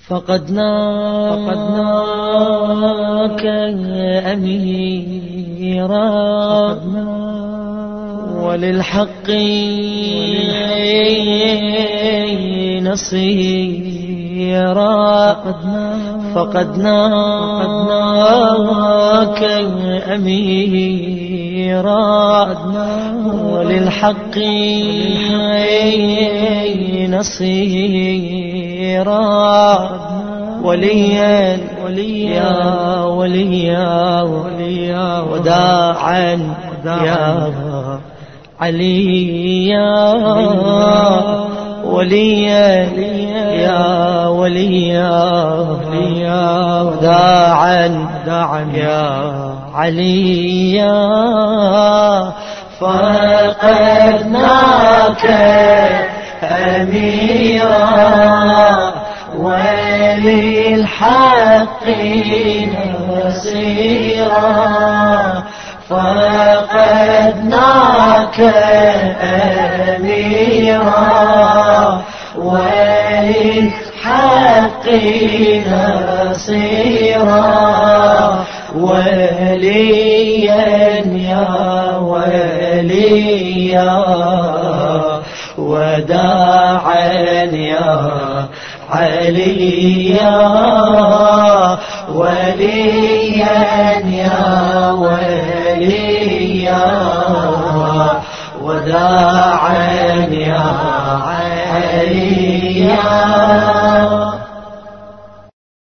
فقدناك أميرا وللحق نصيرا. فقدناك أميرا وللحق نصيرا. وليا يا وليا وداعا يا عليا. وليا يا وليا وداعا يا عليا. فقدناك أميرا وللحق نصيرا. فقدناك أميرا وللحق نصيرا. وليا يا وليا وداعا يا عليا. وليا يا وليا وداعا